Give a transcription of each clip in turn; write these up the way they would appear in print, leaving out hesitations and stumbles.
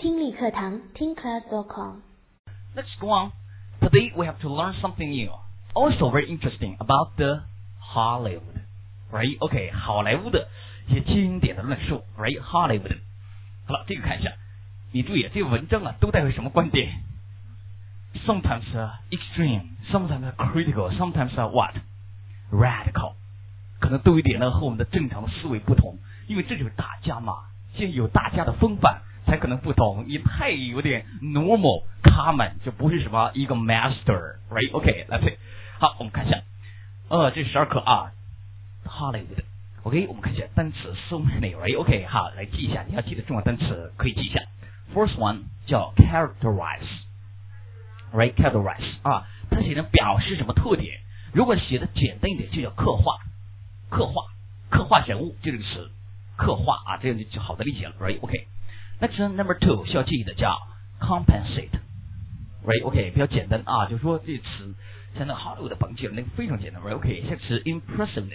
听力课堂听 class.com. Let's go on. Today we have to learn something new. Also very interesting about the Hollywood. Right? OK, 好莱坞的一些经典的论述。Right? Hollywood. 好了，这个看一下。你注意，这个文章啊，都带有什么观点 ？Sometimes extreme, sometimes critical, sometimes what? Radical. 可能都有点呢和我们的正常的思维不同，因为这就是大家嘛，现在有大家的风范。才可能不同，你太有点 normal common 就不是什么一个 master right OK 来对，好我们看一下，这12课啊 Hollywood OK 我们看一下单词 so many right OK 好来记一下，你要记得重要单词可以记一下 first one 叫 characterize right characterize 啊，它写成表示什么特点，如果写的简单一点就叫刻画人物就这个词刻画啊，这样就好的理解了 right OK。Next number 2需要记忆的叫 compensate right OK 比较简单啊，就是说这词像那好莱坞的甭记了，那个非常简单 right OK 下词 impressiveness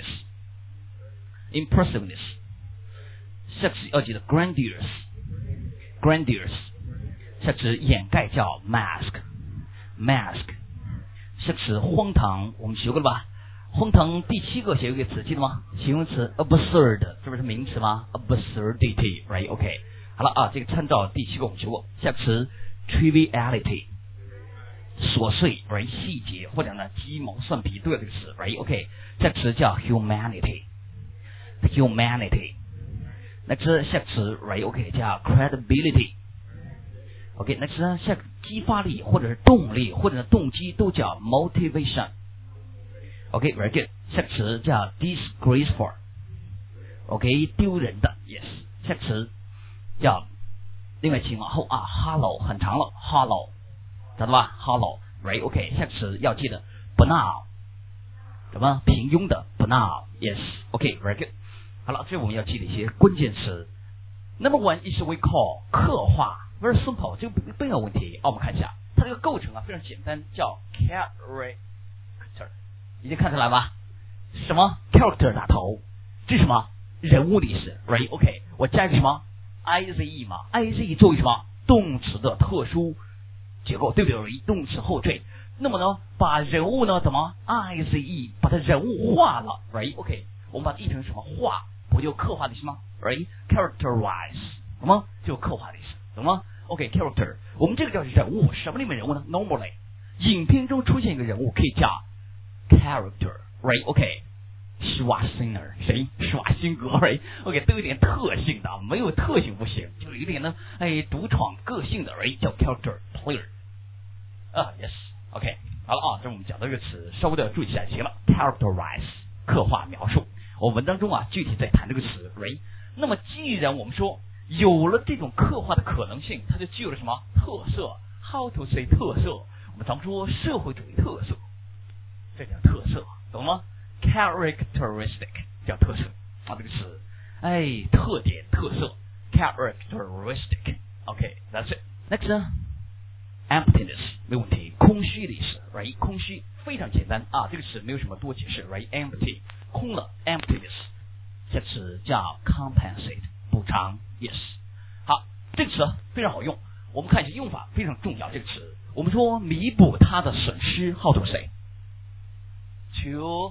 下词要记得 grandiose 下词掩盖叫 mask 下词荒唐我们学过了吧，荒唐第7个学过一个词记得吗，形容词 absurd 这不是名词吗 absurdity right OK好了啊，这个参照第7个我们学过，下词 triviality 琐碎 right 细节或者呢鸡毛蒜皮都有这个词 right OK 下词叫 humanity 那这下词 right OK 叫 credibility OK 那这下激发力或者是动力或者是动机都叫 motivation OK very good 下词叫 disgraceful OK 丢人的 yes 下词叫另外情况后啊 hollow 很长了 hollow 知道吧 hollow right OK 下词要记得 banal 什么平庸的 banal yes OK very good 好了，这我们要记的一些关键词。Number 1 is we call 刻画 very simple 这个不要问题我们看一下它这个构成啊非常简单，叫 character 已经看出来吧，什么 character 打头，这是什么人物的意思 right OK 我加一个什么IZE 嘛 ，IZE 作为什么动词的特殊结构，对不对？动词后缀。那么呢，把人物呢怎么 IZE 把它人物化了 ，right OK 我们把它译成什么化，不就刻画的意思吗 ？right characterize 懂吗？就刻画的意思，懂吗 ？OK character 我们这个叫人物，什么里面人物呢 ？Normally 影片中出现一个人物可以叫 character right OK。施瓦辛格谁？施瓦辛格 ，OK， 都有点特性的，没有特性不行，就有点呢，独闯个性的，叫 character player。yes，OK， 好了啊，这是我们讲的这个词，稍微的注意一下就行了。characterize 刻画描述，我们文当中啊具体在谈这个词 ，right？ 那么既然我们说有了这种刻画的可能性，它就具有了什么特色 ？How to say 特色？我们常说社会主义特色，这叫特色，懂吗？Characteristic 叫特色啊，这个词，特点、特色 ，characteristic。OK，that's it。Next， emptiness 没问题，空虚的意思 ，right？ 空虚非常简单啊，这个词没有什么多解释 ，right？Empty 空了 ，emptiness。这词叫 compensate 补偿 ，yes。好，这个词非常好用，我们看一下用法非常重要。这个词我们说弥补他的损失 ，how to say？ To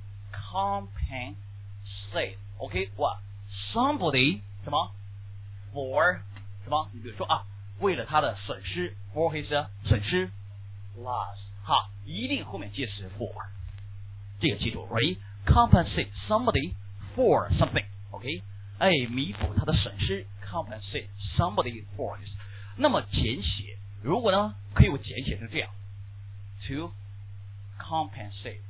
compensate OK 哇 somebody 什么 for 什么，你比如说啊，为了他的损失 for his 损失 loss 好，一定后面接词 for 这个记住 right compensate somebody for something OK 弥补他的损失 compensate somebody for his 那么简写如果呢可以我简写成这样 to compensate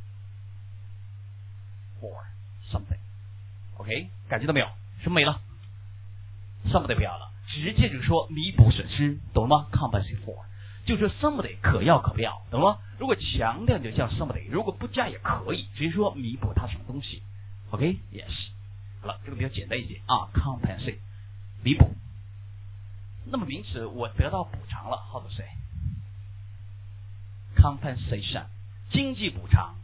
for something OK 感觉到没有什么没了somebody 不要了直接就说弥补损失懂了吗 compensate for 就说 somebody 可要可不要懂了吗如果强调就叫 somebody 如果不加也可以直接说弥补他什么东西 OK yes 好了这个比较简单一点啊 compensate 弥补那么名词我得到补偿了 how to say compensation 经济补偿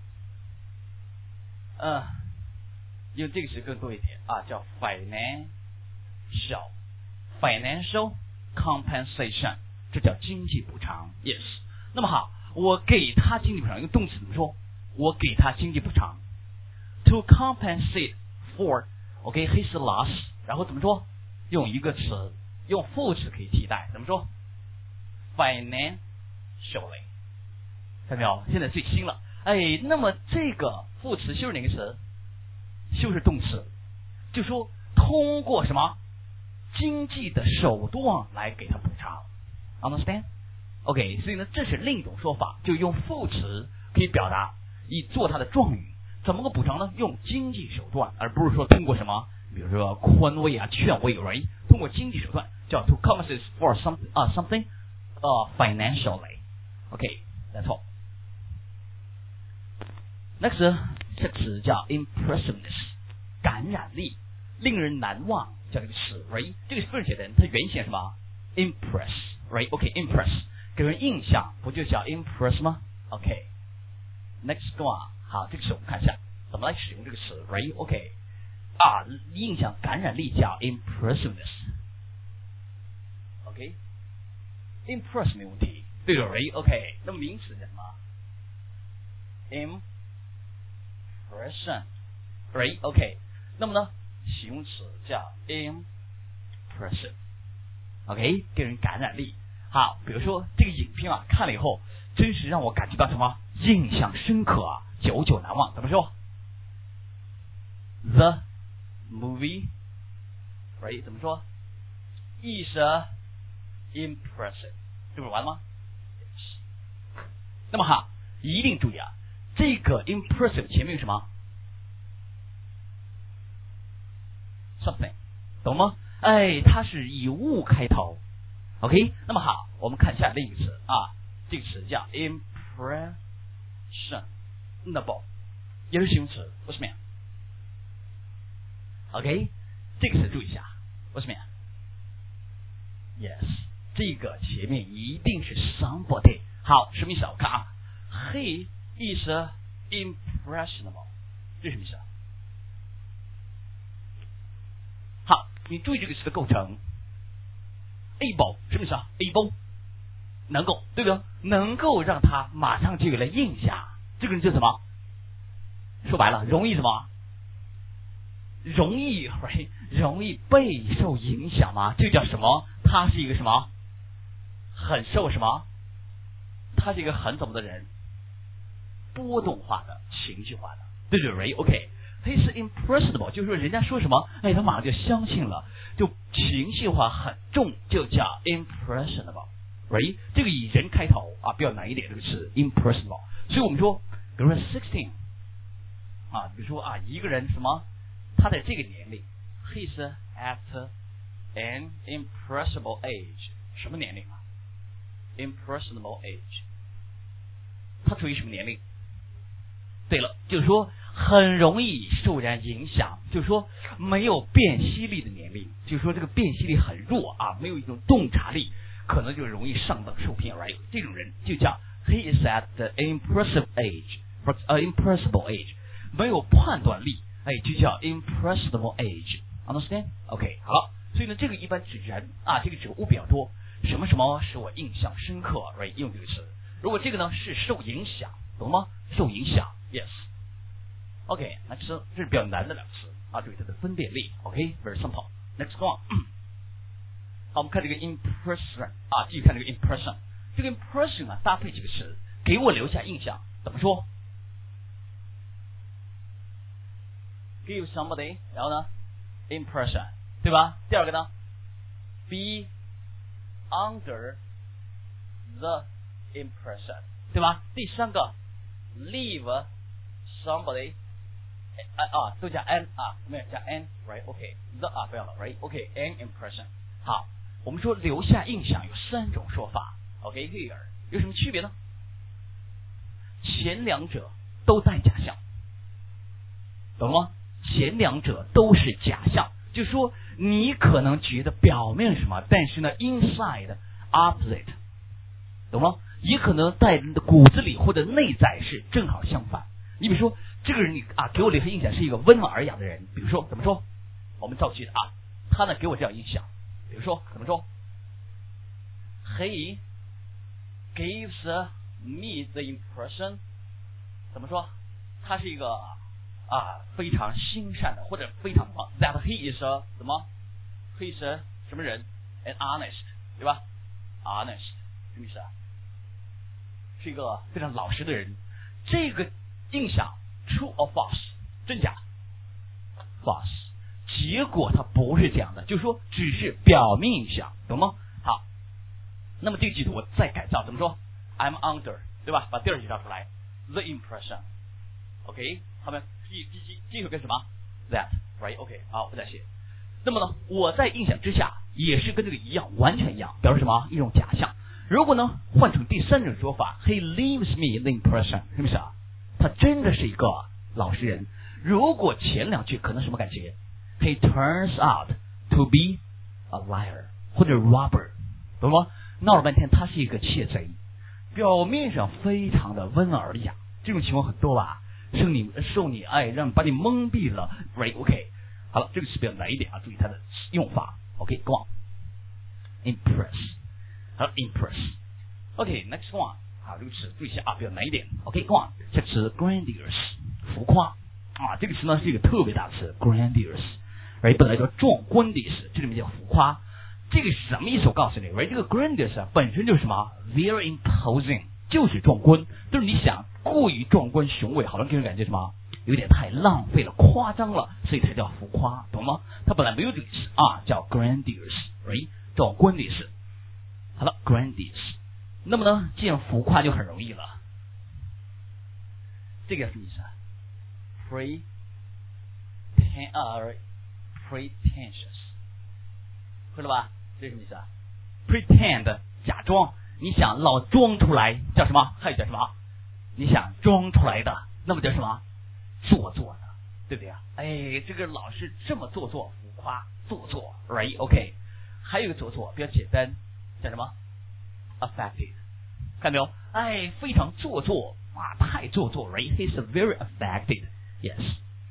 用这个词更多一点啊，叫 financial compensation， 这叫经济补偿。Yes。那么好，我给他经济补偿，用动词怎么说？我给他经济补偿。To compensate for his loss， 然后怎么说？用一个词，用副词可以替代，怎么说 ？financially， 看到没有？现在最新了。那么这个副词修饰哪个词？修饰动词，就说通过什么经济的手段来给他补偿 ，understand？ 所以呢，这是另一种说法，就用副词可以表达，以做它的状语。怎么个补偿呢？用经济手段，而不是说通过什么，比如说宽慰啊、劝慰，right？ 通过经济手段叫 to compensate for something financially。That's all。Next， 这个词叫 impressiveness， 感染力，令人难忘，叫这个词 ，right？ 这个分写的人，它原写什么 ？impress，right？impress， 给人印象，不就叫 impress 吗 ？Next one， 好，这个词我们看一下怎么来使用这个词 ，right？ 印象感染力叫 impressiveness。impress 没问题，对了 ，right？ 那么名词是什么？impression，right？ 那么呢，形容词叫 impression， 给人感染力。好，比如说这个影片看了以后，真是让我感觉到什么印象深刻啊，久久难忘。怎么说 ？The movie， right？ 怎么说 ？is impressive， 这不是完了吗？那么好，一定注意啊，这个 impressive 前面有什么 ？something， 懂吗？它是以物开头。那么好，我们看一下另一个词这个词叫 impressionable， 也是形容词，为什么呀这个词注意一下，为什么呀 ？Yes， 这个前面一定是 somebody。好，什么意思啊？我看he is impressionable， 这是什么意思啊？好，你注意这个词的构成。able 什么意思啊 ？able 能够，对不对？能够让他马上就有了印象，这个人叫什么？说白了，容易什么？容易备受影响吗？这叫什么？他是一个什么？很受什么？他是一个很怎么的人？波动化的、情绪化的，对不对 ？He is impressionable， 就是说人家说什么，他马上就相信了，就情绪化很重，就叫 impressionable。Right？ 这个以人开头比较难一点，这个词 impressionable。所以我们说，比如说 16比如说一个人什么，他在这个年龄 ，he is at an impressionable age， 什么年龄？impressionable age， 他处于什么年龄？对了，就是说很容易受人影响，就是说没有辨析力的年龄，就是说这个辨析力很弱没有一种洞察力，可能就容易上当受骗。Right？ 这种人就叫 he is at the impressive age，impressible age， 没有判断力，就叫 impressionable age。Understand？ 好了，所以呢，这个一般指人这个指物比较多，什么什么使我印象深刻 ，right？ 用这个词。如果这个呢是受影响，懂吗？受影响 ，yes。那这是比较难的两个词注意它的分辨力。very simple。Next one。好，我们看这个 impression 继续看这个 impression。这个 impression 搭配几个词，给我留下印象，怎么说 ？Give somebody， 然后呢 ，impression， 对吧？第二个呢 ，be under the impression， 对吧？第三个 leave somebody， 都加 an 没有加 an，right？the 不要了 ，right？an impression。好，我们说留下印象有三种说法。here 有什么区别呢？前两者都带假象，懂了吗？前两者都是假象，就是说你可能觉得表面什么，但是呢 inside opposite， 懂吗？也可能在骨子里或者内在是正好相反。你比如说这个人你给我留下印象是一个温文尔雅的人，比如说怎么说？我们造句的他呢给我这样印象，比如说怎么说 He gives me the impression， 怎么说？他是一个非常心善的，或者非常棒。That he is a 什么 ？He is a 什么人 ？An honest， 对吧 ？Honest 什么意思啊？是一个非常老实的人。这个印象 true or false， 真假 ？false。结果它不是这样的，就是说只是表面印象，懂吗？好，那么这个句子我再改造，怎么说 ？I'm under， 对吧？把第二句找出来 ，the impression。OK， 后面这个跟什么 ？that，right？OK， 好，我再写。那么呢，我在印象之下也是跟这个一样，完全一样，表示什么？一种假象。如果呢换成第三种说法 ，He leaves me the impression， 什么意思啊？他真的是一个老实人。如果前两句可能什么感觉 ？He turns out to be a liar 或者 robber， 懂吗？闹了半天他是一个窃贼，表面上非常的温文尔雅，这种情况很多吧？受你爱让把你蒙蔽了 ，right？OK， 好了，这个词比较难一点啊，注意它的用法。OK，go on，impress。好 ，impress。OK，next one， 好，这个词注意一下啊，比较难一点。OK，go on， 这词 grandiose， 浮夸啊，这个词呢是一个特别大的词 ，grandiose，right， 本来叫壮观的意思，这里面叫浮夸。这个是什么意思？我告诉你 ，right， 这个 grandiose 本身就是什么 ，very imposing， 就是壮观，就是你想过于壮观雄伟，好像给人感觉什么，有点太浪费了，夸张了，所以才叫浮夸，懂吗？它本来没有这个词啊，叫 grandiose，right， 壮观的意思。好了 ，grandiose。那么呢，既然浮夸就很容易了。这个什么意思啊 ？pretentious， 会了吧？这是什么意思啊 ？pretend 假装，你想老装出来叫什么？还有叫什么？你想装出来的，那么叫什么？做作的，对不对啊？哎，这个老是这么做作、浮夸、做作 ，right？OK， 还有一个做作比较简单。叫什么 ？affected， 看到没有？哎，非常做作啊，太做作 ，right？ He's very affected. Yes.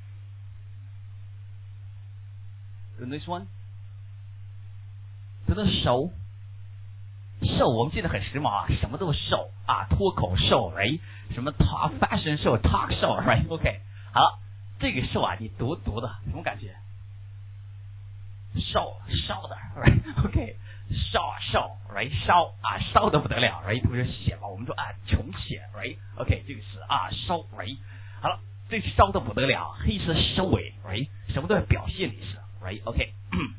The next one， 这个瘦，我们现在很时髦啊，什么都瘦啊，脱口秀 ，right？ 什么 talk fashion show、talk show，right？OK， 好了，这个瘦啊，你读的什么感觉？烧的 ，right？OK。烧 ，right？ 烧啊，烧的不得了 ，right？ 特别是血嘛，我们说啊，穷血 ，right？OK， 这个词啊，烧 ，right？ 好了，这烧的不得了，黑色收尾 ，right？ 什么都要表现的意思 ，right？OK，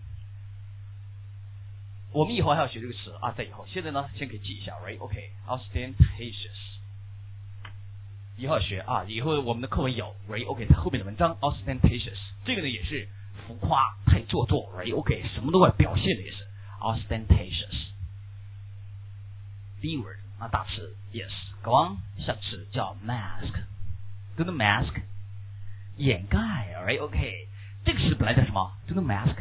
我们以后还要学这个词啊，在以后，现在呢，先给记一下 ，right？OK，ostentatious， 以后要学啊，以后我们的课文有 ，right？OK， 它后面的文章 ostentatious， 这个呢也是浮夸、太做作 ，right？OK， 什么都要表现的意思。ostentatious， 第一 word 啊，大词 yes， go on， 下词叫 mask， 这个 mask 掩盖 ，right？OK， 这个词本来叫什么？这个 mask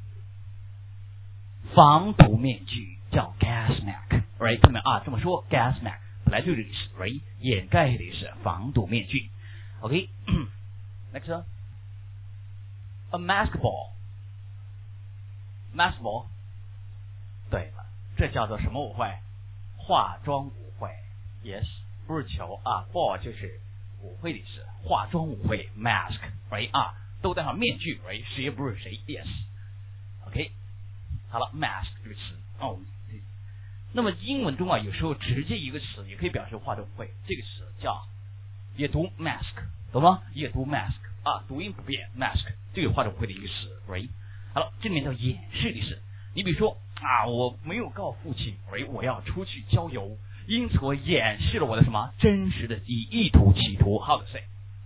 防毒面具叫 gas mask，right？ 看到没有啊？这么说 gas mask 本来就这个意思 ，right？ 掩盖的意思，防毒面具。OK，next a mask ball，mask ball。对了，这叫做什么舞会？化妆舞会 ，yes， 不是球啊 ，ball 就是舞会的意思，化妆舞会 ，mask，right 啊，都戴上面具 ，right， 谁也不是谁 ，yes，OK， 好了 ，mask 这个词哦，那么英文中啊，有时候直接一个词也可以表示化妆舞会，这个词叫也读 mask， 懂吗？也读 mask 啊，读音不变 mask， 这个化妆舞会的一个词 ，right， 好了，这里面叫掩饰的意思。你比如说啊，我没有告父亲，我要出去郊游，因此我掩饰了我的什么真实的意图企图。How to say?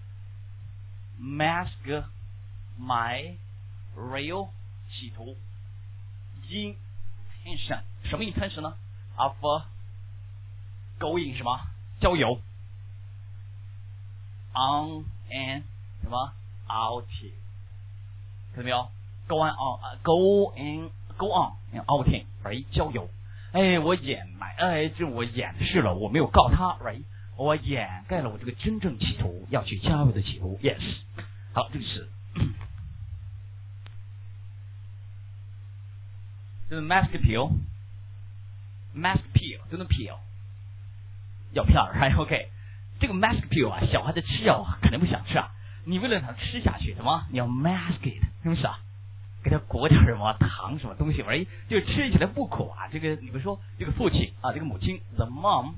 Mask my real 企图 intention 什么 intention 呢 ？Of going 什么郊游 on an 什么 outing 看到没有 ？Go on and outing， right？ 郊游，哎，我掩饰了，我没有告他 ，right？ 我掩盖了我这个真正企图要去郊游的企图 ，yes。好，这个词，这是 mask appeal， mask peel 真的 peel 药片儿 ，right OK， 这个 mask peel 啊，小孩子吃药肯定不想吃啊，你为了让他吃下去，什么？你要 mask it， 是不是啊？给他裹点什么糖什么东西，哎，就吃起来不苦啊。这个你们说，这个父亲啊，这个母亲 the mom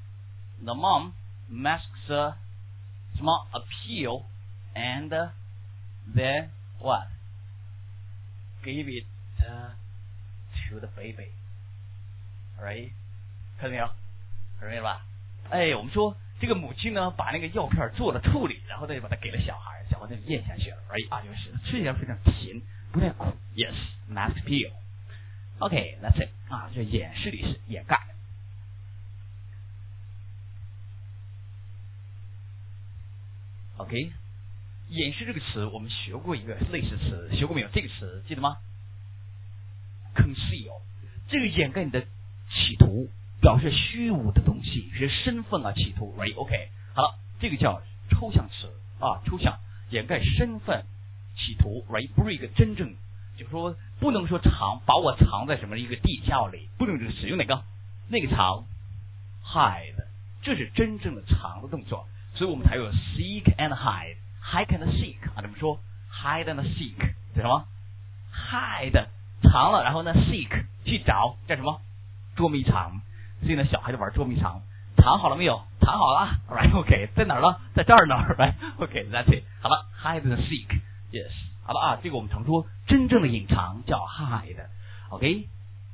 masks什么 a peel and then what give it to the baby， right？ 看到没有？看到没有吧？哎，我们说这个母亲呢，把那个药片做了处理，然后再把它给了小孩，小孩就咽下去了，哎啊，就是吃起来非常甜，不太苦。Yes， mask peel。OK，that's it 啊，这掩饰的是掩盖。OK， 掩饰这个词我们学过一个类似词，学过没有？这个词记得吗 ？Conceal， 这个掩盖你的企图，表示虚无的东西，是身份啊，企图 ，right？ OK， 好了，这个叫抽象词啊，抽象掩盖身份、企图 ，right？ 不是一个真正，就是说不能说把我藏在什么一个地窖里，不能使用哪个那个藏 hide， 这是真正的藏的动作。所以我们才有 seek and hide，hide and seek 啊，怎么说 ？hide and seek 叫什么 ？hide 藏了，然后呢 seek 去找，叫什么？捉迷藏。所以呢，小孩子玩捉迷藏，藏好了没有？藏好了 ，right OK， 在哪儿了？在这儿呢 ，right OK，that's it。好了 ，hide and seek，yes， 好了啊，这个我们常说真正的隐藏叫 hide，OK，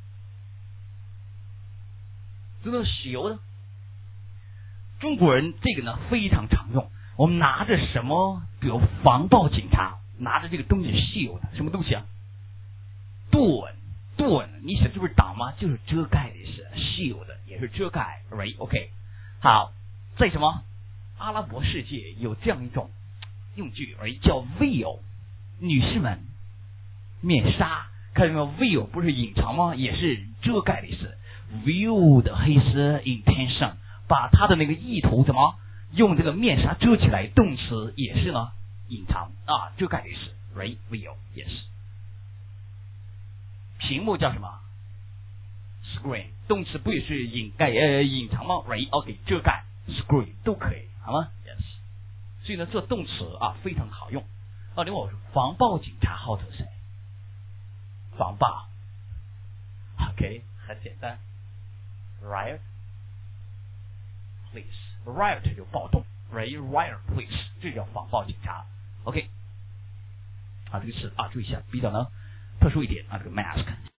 真的学的。中国人这个呢非常常用，我们拿着什么，比如防暴警察拿着这个东西shield，什么东西啊？盾，你想是不是挡吗？就是遮盖的意思 ，shield 也是遮盖 ，right OK。好，在什么阿拉伯世界有这样一种用具，叫 veil， 女士们面纱，看到没有 ？veil 不是隐藏吗？也是遮盖的意思 ，veil 的黑色 intention。把他的那个意图怎么用这个面纱遮起来，动词也是呢隐藏啊，遮盖的意思 ，right veil yes。屏幕叫什么 ？screen， 动词不也是隐藏吗 ？right OK， 遮盖 screen 都可以，好吗 ？yes。所以呢，做动词啊非常好用。另外我说防暴警察 how to say？ 防暴 ，OK， 很简单 ，riot。Please, riot 就暴动 ，right? Riot, please， 这叫防暴警察。OK， 啊，这个词啊，注意一下，比较呢特殊一点啊，这个 mask。